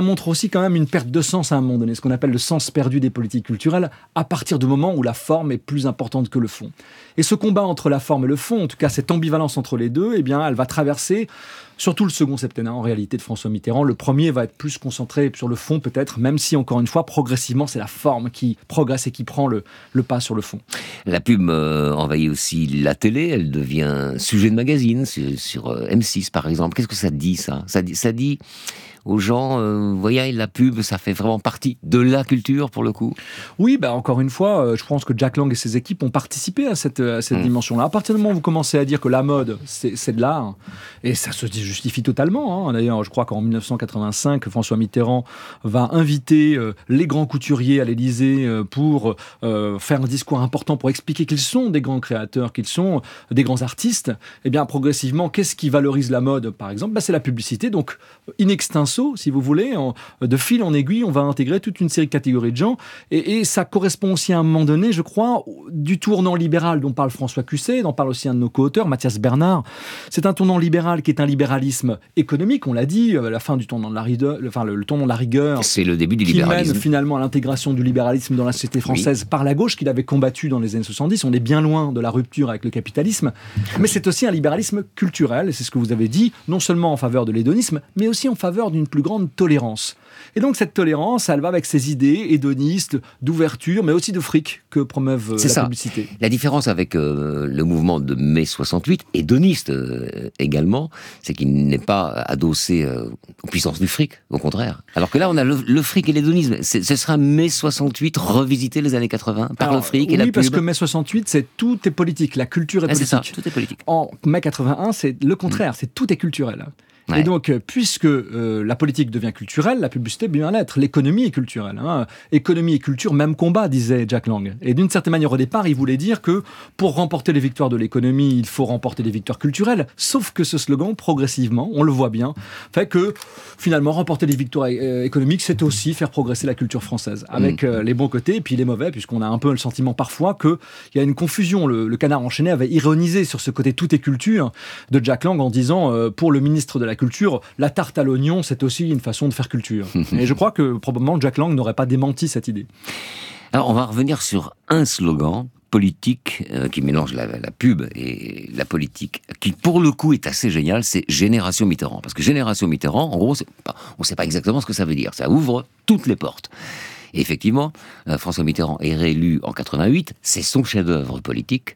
aussi quand même une perte de sens à un moment donné, ce qu'on appelle le sens perdu des politiques culturelles, à partir du moment où la forme est plus importante que le fond. Et ce combat entre la forme et le fond, en tout cas cette ambivalence entre les deux, eh bien, elle va traverser surtout le second septennat, en réalité, de François Mitterrand. Le premier va être plus concentré sur le fond, peut-être, même si, encore une fois, progressivement, c'est la forme qui progresse et qui prend le pas sur le fond. La pub envahit aussi la télé, elle devient sujet de magazine, sur M6, par exemple. Qu'est-ce que ça dit, ça ? Ça dit aux gens, vous voyez, la pub, ça fait vraiment partie de la culture, pour le coup. Oui, encore une fois, je pense que Jack Lang et ses équipes ont participé à cette dimension-là. À partir du moment où vous commencez à dire que la mode, c'est de l'art, et ça se justifie totalement. Hein. D'ailleurs, je crois qu'en 1985, François Mitterrand va inviter les grands couturiers à l'Élysée pour faire un discours important pour expliquer qu'ils sont des grands créateurs, qu'ils sont des grands artistes. Eh bien, progressivement, qu'est-ce qui valorise la mode, par exemple ? C'est la publicité. Donc, in extenso, si vous voulez, de fil en aiguille, on va intégrer toute une série de catégories de gens. Et ça correspond aussi à un moment donné, je crois, du tournant libéral dont parle François Cusset, dont parle aussi un de nos co-auteurs, Mathias Bernard. C'est un tournant libéral qui est un libéralisme économique, on l'a dit, la fin du tournant de la rigueur, le tournant de la rigueur. C'est le début du libéralisme. Qui mène finalement à l'intégration du libéralisme dans la société française par la gauche, qu'il avait combattu dans les années 70. On est bien loin de la rupture avec le capitalisme. Mais c'est aussi un libéralisme culturel, et c'est ce que vous avez dit, non seulement en faveur de l'hédonisme, mais aussi en faveur d'une plus grande tolérance. Et donc cette tolérance, elle va avec ces idées hédonistes, d'ouverture, mais aussi de fric que promeuvent la publicité. La différence avec le mouvement de mai 68, hédoniste également, c'est qu'il n'est pas adossé aux puissances du fric, au contraire. Alors que là, on a le fric et l'hédonisme. Ce sera mai 68 revisité les années 80 par le fric et la pub. Oui, parce que mai 68, tout est politique, la culture est politique. C'est ça, tout est politique. En mai 81, c'est le contraire, tout est culturel. Ouais. Et donc, puisque la politique devient culturelle, la publicité bien l'être. L'économie est culturelle. Hein. Économie et culture, même combat, disait Jack Lang. Et d'une certaine manière, au départ, il voulait dire que pour remporter les victoires de l'économie, il faut remporter les victoires culturelles. Sauf que ce slogan, progressivement, on le voit bien, fait que finalement, remporter les victoires économiques, c'est aussi faire progresser la culture française. Avec les bons côtés et puis les mauvais, puisqu'on a un peu le sentiment parfois qu'il y a une confusion. Le Canard enchaîné avait ironisé sur ce côté tout est culture de Jack Lang en disant pour le ministre de la culture, la tarte à l'oignon, c'est aussi une façon de faire culture. Et je crois que probablement Jack Lang n'aurait pas démenti cette idée. Alors on va revenir sur un slogan politique qui mélange la pub et la politique, qui pour le coup est assez génial, c'est Génération Mitterrand. Parce que Génération Mitterrand, en gros, on ne sait pas exactement ce que ça veut dire. Ça ouvre toutes les portes. Et effectivement, François Mitterrand est réélu en 88, c'est son chef-d'œuvre politique,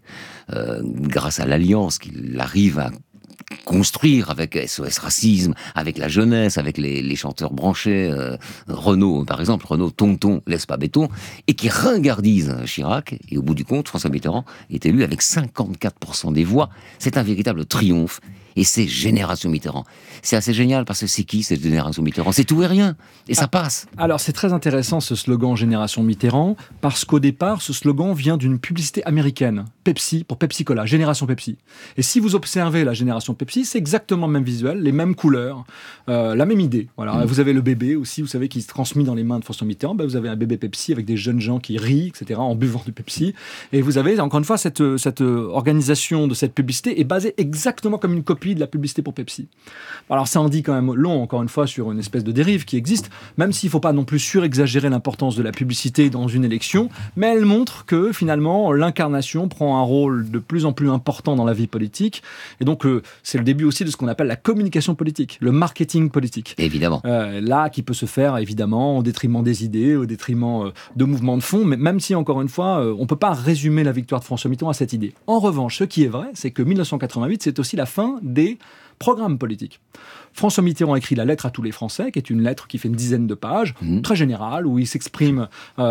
grâce à l'alliance qu'il arrive à construire avec SOS Racisme, avec la jeunesse, avec les chanteurs branchés, Renaud par exemple, Renaud Tonton, laisse pas béton, et qui ringardise Chirac, et au bout du compte, François Mitterrand est élu avec 54% des voix. C'est un véritable triomphe. Et c'est Génération Mitterrand. C'est assez génial parce que c'est qui cette Génération Mitterrand ? C'est tout et rien. Et ça passe. Alors c'est très intéressant ce slogan Génération Mitterrand parce qu'au départ, ce slogan vient d'une publicité américaine. Pepsi, pour Pepsi Cola, Génération Pepsi. Et si vous observez la Génération Pepsi, c'est exactement le même visuel, les mêmes couleurs, la même idée. Voilà. Vous avez le bébé aussi, vous savez, qui se transmet dans les mains de François Mitterrand. Vous avez un bébé Pepsi avec des jeunes gens qui rient, etc., en buvant du Pepsi. Et vous avez, encore une fois, cette organisation de cette publicité est basée exactement comme une copie de la publicité pour Pepsi. Alors ça en dit quand même long, encore une fois, sur une espèce de dérive qui existe, même s'il ne faut pas non plus surexagérer l'importance de la publicité dans une élection, mais elle montre que finalement l'incarnation prend un rôle de plus en plus important dans la vie politique, et donc c'est le début aussi de ce qu'on appelle la communication politique, le marketing politique. Évidemment. Là, qui peut se faire évidemment au détriment des idées, au détriment de mouvements de fond, mais même si encore une fois, on ne peut pas résumer la victoire de François Mitterrand à cette idée. En revanche, ce qui est vrai, c'est que 1988, c'est aussi la fin des programme politique. François Mitterrand écrit la lettre à tous les Français, qui est une lettre qui fait une dizaine de pages, très générale, où il s'exprime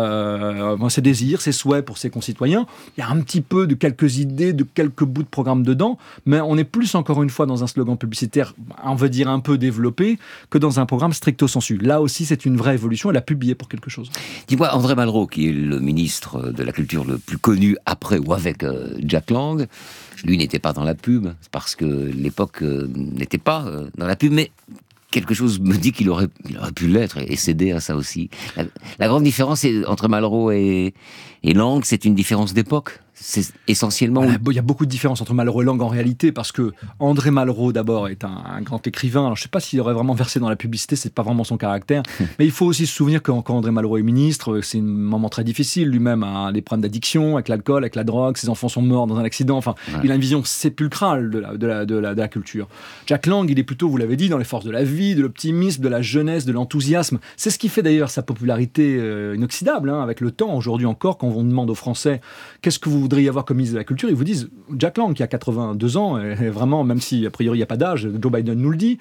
ses désirs, ses souhaits pour ses concitoyens. Il y a un petit peu de quelques idées, de quelques bouts de programme dedans, mais on est plus encore une fois dans un slogan publicitaire, on veut dire un peu développé, que dans un programme stricto sensu. Là aussi, c'est une vraie évolution, elle a publié pour quelque chose. Dis-moi, André Malraux, qui est le ministre de la Culture le plus connu après ou avec Jack Lang, lui n'était pas dans la pub, parce que l'époque n'était pas dans la pub, mais quelque chose me dit qu'il aurait pu l'être et céder à ça aussi. La grande différence entre Malraux et Lang, c'est une différence d'époque. C'est essentiellement... Il y a beaucoup de différences entre Malraux et Lang en réalité, parce que André Malraux, d'abord, est un grand écrivain. Alors, je ne sais pas s'il aurait vraiment versé dans la publicité, c'est pas vraiment son caractère. Mais il faut aussi se souvenir que quand André Malraux est ministre, c'est un moment très difficile. Lui-même a des problèmes d'addiction, avec l'alcool, avec la drogue. Ses enfants sont morts dans un accident. Enfin, il a une vision sépulcrale de la culture. Jack Lang, il est plutôt, vous l'avez dit, dans les forces de la vie, de l'optimisme, de la jeunesse, de l'enthousiasme. C'est ce qui fait d'ailleurs sa popularité inoxydable, avec le temps. Aujourd'hui encore, quand on demande aux Français qu'est-ce que vous voudriez avoir comme ministre de la culture, ils vous disent Jack Lang, qui a 82 ans, et vraiment, même si a priori il n'y a pas d'âge, Joe Biden nous le dit,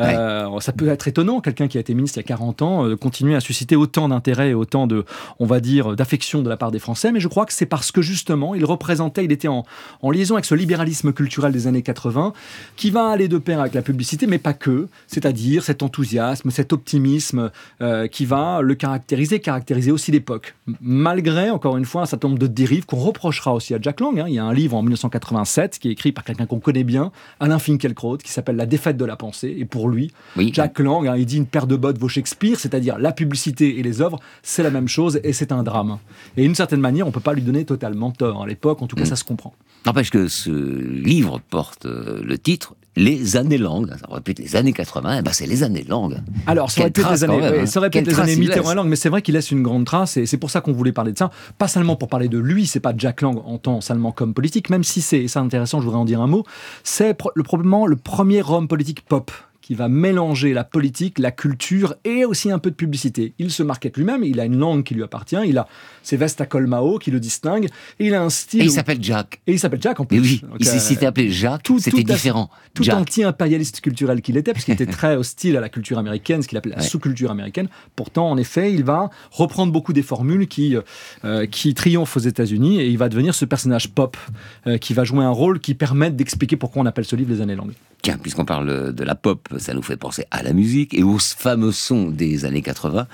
ça peut être étonnant, quelqu'un qui a été ministre il y a 40 ans, continuer à susciter autant d'intérêt et autant de, on va dire, d'affection de la part des Français, mais je crois que c'est parce que justement, il était en liaison avec ce libéralisme culturel des années 80, qui va aller de pair avec la publicité, mais pas que, c'est-à-dire cet enthousiasme, cet optimisme qui va le caractériser aussi l'époque. Malgré, encore une fois, un certain nombre de dérives qu'on reprochera aussi à Jack Lang. Il y a un livre en 1987 qui est écrit par quelqu'un qu'on connaît bien, Alain Finkielkraut, qui s'appelle La défaite de la pensée. Et pour lui, Jack Lang, il dit une paire de bottes vaut Shakespeare, c'est-à-dire la publicité et les œuvres, c'est la même chose et c'est un drame. Et d'une certaine manière, on ne peut pas lui donner totalement tort. À l'époque, en tout cas, ça se comprend. N'empêche que ce livre porte le titre Les années Lang, ça aurait pu être les années 80, c'est les années Lang. Alors, ça aurait pu être les années Mitterrand et Lang, mais c'est vrai qu'il laisse une grande trace, et c'est pour ça qu'on voulait parler de ça. Pas seulement pour parler de lui, c'est pas Jack Lang en tant seulement comme politique, même si c'est intéressant, je voudrais en dire un mot, c'est probablement le premier homme politique pop qui va mélanger la politique, la culture et aussi un peu de publicité. Il se market lui-même, il a une langue qui lui appartient, il a ses vestes à col Mao qui le distinguent, et il a un style... Et il s'appelle Jack. Et il s'appelle Jack en plus. Et oui, donc, s'il s'était appelé Jack, c'était différent. Tout anti-impérialiste culturel qu'il était, parce qu'il était très hostile à la culture américaine, ce qu'il appelait la sous-culture américaine. Pourtant, en effet, il va reprendre beaucoup des formules qui triomphent aux États-Unis, et il va devenir ce personnage pop qui va jouer un rôle qui permet d'expliquer pourquoi on appelle ce livre Les années Lang. Tiens, puisqu'on parle de la pop, ça nous fait penser à la musique et aux fameux sons des années 80.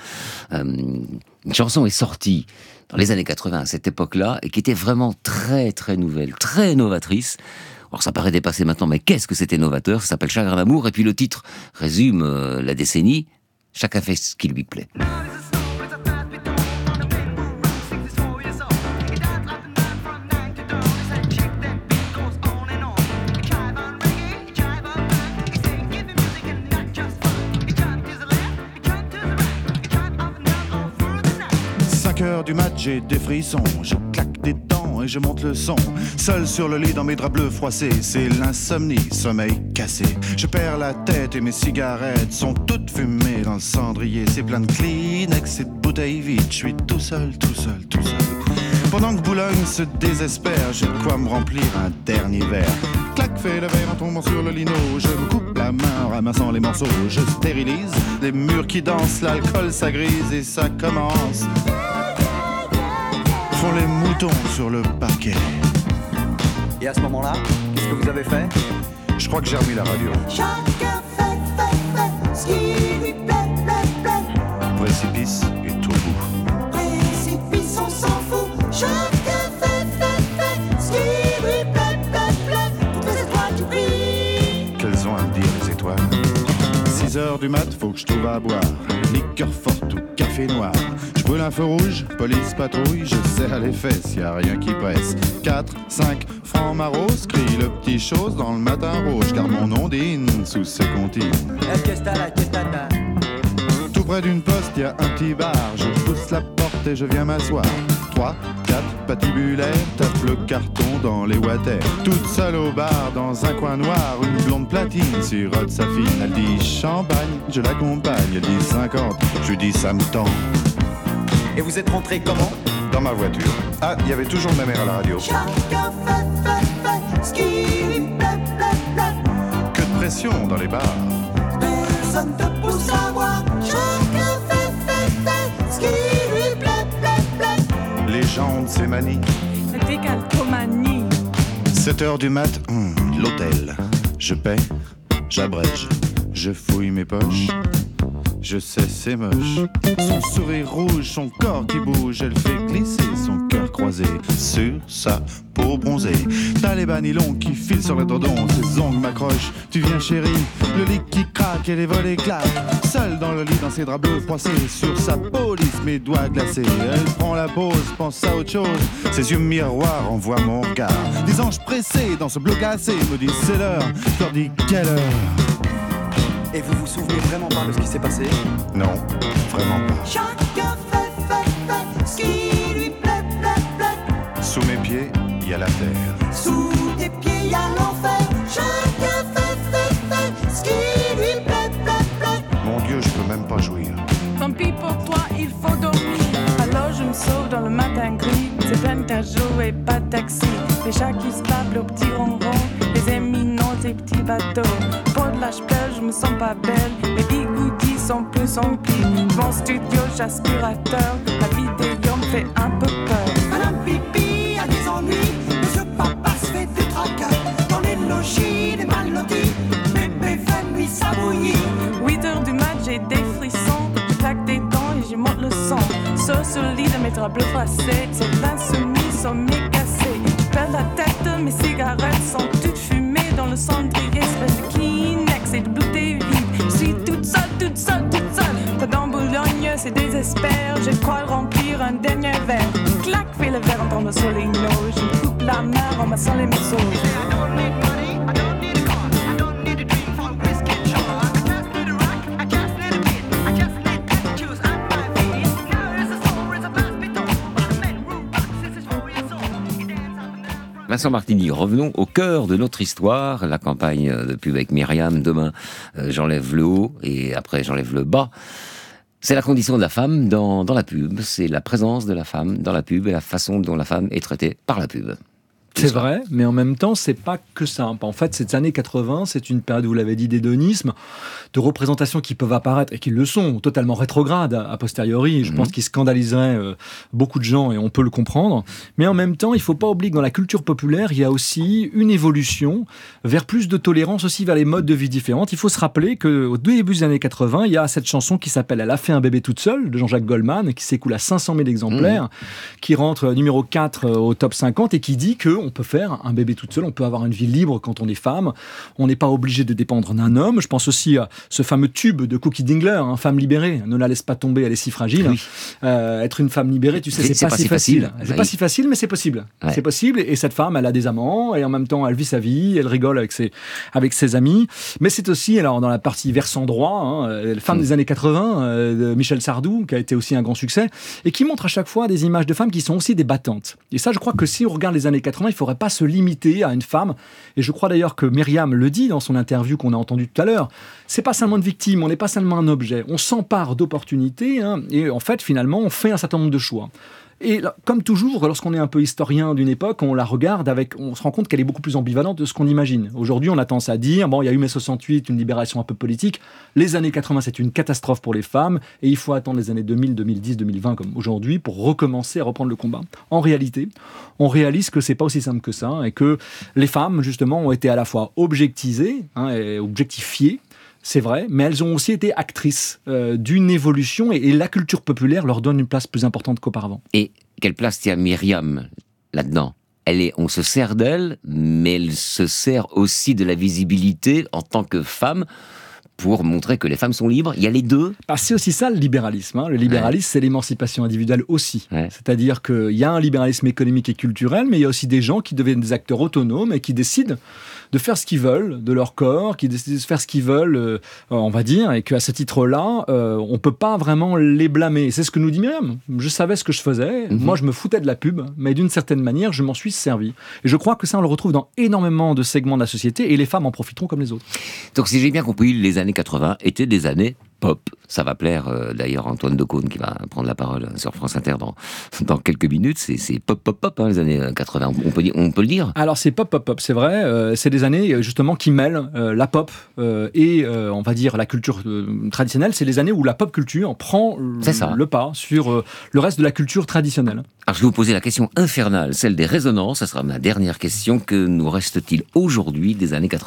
Une chanson est sortie dans les années 80, à cette époque-là, et qui était vraiment très très nouvelle, très novatrice. Alors ça paraît dépassé maintenant, mais qu'est-ce que c'était novateur? Ça s'appelle Chagrin d'amour, et puis le titre résume la décennie. Chacun fait ce qui lui plaît. 5 heures du mat, j'ai des frissons, je claque des dents et je monte le son. Seul sur le lit dans mes draps bleus froissés, c'est l'insomnie, sommeil cassé. Je perds la tête et mes cigarettes sont toutes fumées dans le cendrier. C'est plein de Kleenex et de bouteilles vides, je suis tout seul. Pendant que Boulogne se désespère, j'ai de quoi me remplir un dernier verre. Clac, fait le verre en tombant sur le lino. Je me coupe la main en ramassant les morceaux. Je stérilise les murs qui dansent, l'alcool ça grise et ça commence. Font les moutons sur le parquet. Et à ce moment-là, qu'est-ce que vous avez fait? Je crois que j'ai remis la radio. Chacun fait ce qui lui plaît. Précipice et tout bout. Précipice, on s'en fout. Chacun fait ce qui lui plaît. Toutes les étoiles qui brillent. Qu'elles ont à me dire les étoiles. 6 heures du mat, faut que je trouve à boire. Liqueur forte ou café noir. Je brûle un feu rouge, police patrouille. Je serre les fesses, y a rien qui presse. 4, 5 francs maros, crie le petit chose dans le matin rouge. Car mon ondine sous ses comptines. Tout près d'une poste, y a un petit bar. Je pousse la porte et je viens m'asseoir. 3, 4 patibulaires, tape le carton dans les water. Toute seule au bar, dans un coin noir, une blonde platine sirote sa fine. Elle dit champagne, je l'accompagne. Elle dit 50, je lui dis ça me tend. Et vous êtes rentré comment? Dans ma voiture. Ah, il y avait toujours ma mère à la radio. Chacun fait ce qui lui plaît. Que de pression dans les bars. Personne te pousse à boire. Chacun fait ce qui lui plaît. Les gens de ces manies. La décalcomanie. 7 heures du mat, l'hôtel. Je paie, j'abrège, je fouille mes poches. Je sais, c'est moche. Son sourire rouge, son corps qui bouge, elle fait glisser son cœur croisés sur sa peau bronzée. T'as les bas nylons qui filent sur l'étendon, ses ongles m'accrochent, tu viens chérie, le lit qui craque et les volets claquent. Seule dans le lit, dans ses draps bleus froissés, sur sa peau lisse, mes doigts glacés. Elle prend la pause, pense à autre chose, ses yeux miroirs envoient mon regard. Des anges pressés dans ce bleu glacé me disent c'est l'heure, je leur dis quelle heure. Et vous vous souvenez vraiment pas de ce qui s'est passé? Non, vraiment pas. Chacun fait ce qui lui plaît, plaît, plaît. Sous mes pieds, il y a la terre. Sous tes pieds, il y a l'enfer. Chacun fait ce qui lui plaît, plaît, plaît. Mon Dieu, je peux même pas jouir. Tant pis pour toi, il faut dormir. Alors je me sauve dans le matin gris. C'est plein de jours et pas de taxi. Les chats qui se battent au petit ronron. Les éminents, ces petits bateaux. Pour de l'âge pleure, je me sens pas belle. Mes bigoudis sont plus remplis. Mon studio, j'aspirateur. La vidéo me fait un peu peur. Madame Pipi a des ennuis. Monsieur Papa se fait des tracas. Dans les logis, des mal lotis. Bébé fait nuit, ça bouillit. 8h du mat, j'ai des frissons. Je claque des dents et j'y monte le son. Sauf sur le lit de mes draps bleus froissés. Ces 20 semis sont mécassés. Je perds la tête, mes cigarettes sont toutes fumées dans le cendrier. Espèce de Kleenex et de bouteille vide. Je suis toute seule, toute seule, toute seule. Pas dans Boulogne, c'est désespère. Je crois remplir un dernier verre. Clac, fais le verre en tombant sur les noix. Je me coupe la main en massant les museaux. Vincent Martini, revenons au cœur de notre histoire, la campagne de pub avec Myriam. Demain, j'enlève le haut et après j'enlève le bas. C'est la condition de la femme dans la pub, c'est la présence de la femme dans la pub et la façon dont la femme est traitée par la pub. C'est vrai, mais en même temps, c'est pas que ça. En fait, ces années 80, c'est une période, vous l'avez dit, d'hédonisme, de représentations qui peuvent apparaître, et qui le sont, totalement rétrogrades a posteriori. Je pense qu'ils scandaliseraient beaucoup de gens, et on peut le comprendre. Mais en même temps, il faut pas oublier que dans la culture populaire, il y a aussi une évolution vers plus de tolérance, aussi vers les modes de vie différentes. Il faut se rappeler qu'au début des années 80, il y a cette chanson qui s'appelle « Elle a fait un bébé toute seule » de Jean-Jacques Goldman, qui s'écoule à 500 000 exemplaires, qui rentre numéro 4 au top 50, et qui dit que on peut faire un bébé toute seule, on peut avoir une vie libre quand on est femme, on n'est pas obligé de dépendre d'un homme. Je pense aussi à ce fameux tube de Cookie Dingler, femme libérée, ne la laisse pas tomber, elle est si fragile. Oui. Être une femme libérée, tu sais, c'est pas si facile. C'est pas si facile, mais c'est possible. Ouais. C'est possible, et cette femme, elle a des amants, et en même temps, elle vit sa vie, elle rigole avec ses amis. Mais c'est aussi, alors dans la partie versant droit, femme des années 80, de Michel Sardou, qui a été aussi un grand succès, et qui montre à chaque fois des images de femmes qui sont aussi des battantes. Et ça, je crois que si on regarde les années 80, il ne faudrait pas se limiter à une femme. Et je crois d'ailleurs que Myriam le dit dans son interview qu'on a entendue tout à l'heure. C'est pas seulement une victime, on n'est pas seulement un objet. On s'empare d'opportunités, et en fait, finalement, on fait un certain nombre de choix. Et là, comme toujours, lorsqu'on est un peu historien d'une époque, on la regarde on se rend compte qu'elle est beaucoup plus ambivalente de ce qu'on imagine. Aujourd'hui, on a tendance à dire, bon, il y a eu mai 68, une libération un peu politique. Les années 80, c'est une catastrophe pour les femmes, et il faut attendre les années 2000, 2010, 2020 comme aujourd'hui pour recommencer à reprendre le combat. En réalité, on réalise que c'est pas aussi simple que ça, et que les femmes, justement, ont été à la fois objectisées, et objectifiées, c'est vrai, mais elles ont aussi été actrices d'une évolution, et la culture populaire leur donne une place plus importante qu'auparavant. Et quelle place tient Myriam là-dedans ? On se sert d'elle, mais elle se sert aussi de la visibilité en tant que femme pour montrer que les femmes sont libres. Il y a les deux. C'est aussi ça le libéralisme. Le libéralisme, c'est l'émancipation individuelle aussi. C'est-à-dire qu'il y a un libéralisme économique et culturel, mais il y a aussi des gens qui deviennent des acteurs autonomes et qui décident de faire ce qu'ils veulent de leur corps, qui décident de faire ce qu'ils veulent, on va dire, et qu'à ce titre-là, on ne peut pas vraiment les blâmer. Et c'est ce que nous dit Myriam. Je savais ce que je faisais. Moi, je me foutais de la pub, mais d'une certaine manière, je m'en suis servi. Et je crois que ça, on le retrouve dans énormément de segments de la société, et les femmes en profiteront comme les autres. Donc, si j'ai bien compris, les années 80 étaient des années pop. Ça va plaire d'ailleurs Antoine Decaune qui va prendre la parole sur France Inter dans quelques minutes. C'est pop, les années 80. On peut le dire. Alors c'est pop, c'est vrai. C'est des années justement qui mêlent la pop et on va dire la culture traditionnelle. C'est les années où la pop culture prend le pas sur le reste de la culture traditionnelle. Alors je vais vous poser la question infernale, celle des résonances. Ça sera ma dernière question. Que nous reste-t-il aujourd'hui des années 80 ?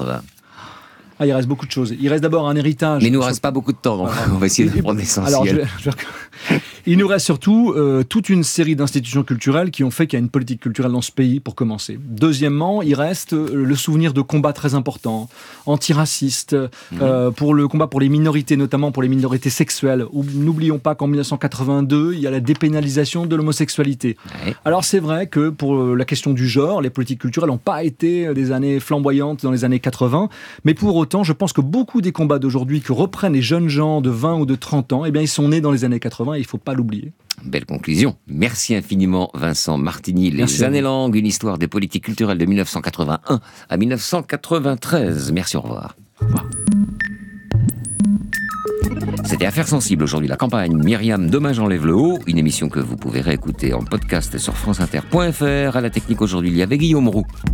Il reste beaucoup de choses. Il reste d'abord un héritage. Mais il ne nous reste pas beaucoup de temps, donc on va essayer de prendre l'essentiel. Alors, Il nous reste surtout toute une série d'institutions culturelles qui ont fait qu'il y a une politique culturelle dans ce pays, pour commencer. Deuxièmement, il reste le souvenir de combats très importants, antiracistes, pour le combat pour les minorités, notamment pour les minorités sexuelles. N'oublions pas qu'en 1982, il y a la dépénalisation de l'homosexualité. Ouais. Alors c'est vrai que pour la question du genre, les politiques culturelles n'ont pas été des années flamboyantes dans les années 80, mais pour autant, je pense que beaucoup des combats d'aujourd'hui que reprennent les jeunes gens de 20 ou de 30 ans, eh bien, ils sont nés dans les années 80 et il ne faut pas l'oublier. Belle conclusion. Merci infiniment Vincent Martini. Les années longues, une histoire des politiques culturelles de 1981 à 1993. Merci, au revoir. Au revoir. C'était Affaires sensibles aujourd'hui, la campagne Myriam Demain j'enlève le haut, une émission que vous pouvez réécouter en podcast sur franceinter.fr. À la technique aujourd'hui, il y avait Guillaume Roux.